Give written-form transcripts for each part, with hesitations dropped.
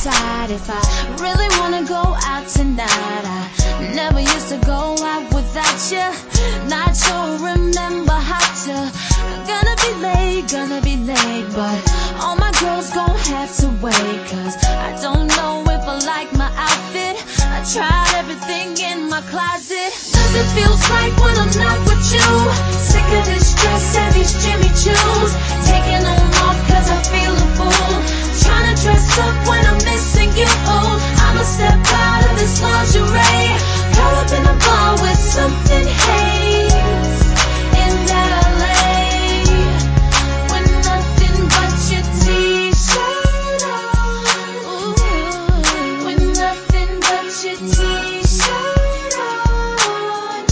decide if I really wanna go out tonight. I never used to go out without you. Not sure, remember how to. Gonna be late, but all my girls gon' have to wait, cause I don't know if I like my outfit. I tried everything in my closet. Nothing feels right when I'm not with you. Sick of this dress and these Jimmy Choos. Taking them off cause I feel a fool. Trying to dress up when I'm missing you. I'ma step out of this lingerie. Curl up in a bar with something haze in LA. With nothing but your t-shirt on. With nothing but your t-shirt on.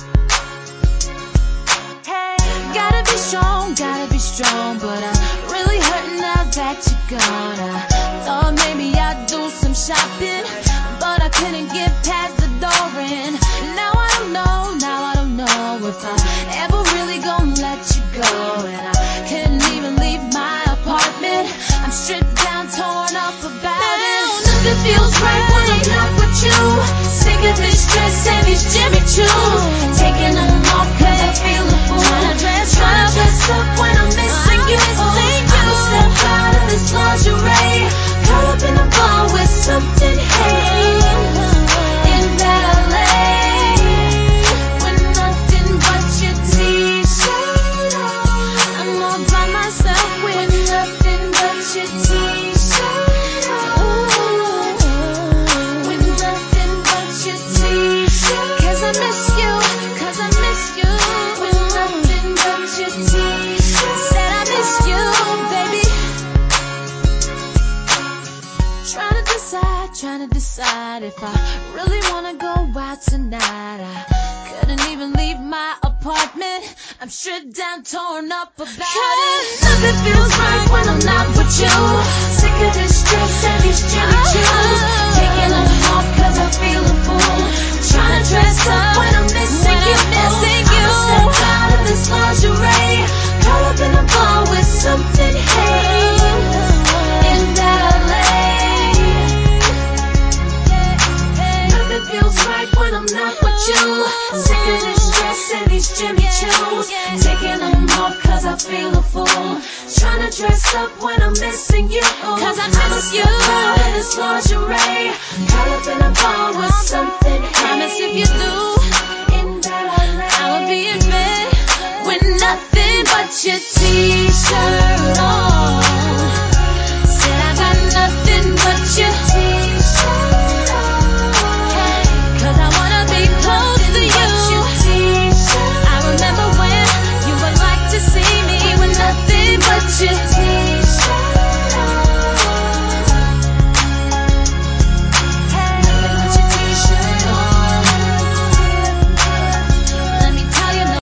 Hey, gotta be strong, but I'm really hurting now that you're gone. I thought maybe I'd do some shopping, but I couldn't get past the door, and now I don't know if I ever really gonna let you go. And I couldn't even leave my apartment. I'm stripped down, torn up about it. Nothing feels right when I'm not with you. Sick of this dress and these Jimmy Choos. Taking them off cause I feel a fool. Trying to dress up when I'm missing you. I'ma step out of this lingerie. Curl up in a bar with something haze in LA. With nothing but your t-shirt on. I'm all by myself with nothing but your t-shirt on. With nothing but your t-shirt. Cause I miss you. With nothing but your t-shirt. Said I miss you, baby. Trying to decide if I really wanna go out tonight. I couldn't even leave my apartment. I'm stripped down, torn up about it. Nothing feels right when I'm not with you. Sick of this dress and these Jimmy Choos. Taking them off cause I feel a fool. Trying to dress up when I'm missing you. I'ma step out of this lingerie. Curl up in a bar with something haze in LA. Feels right when I'm not with you. Sick of this dress and these Jimmy Choos. Taking them off cause I feel a fool. Trying to dress up when I'm missing you. Cause I miss you. Out in this lingerie. Curl up in a bar with something. Promise if you do, in LA, I'll be in bed with nothing but your teeth.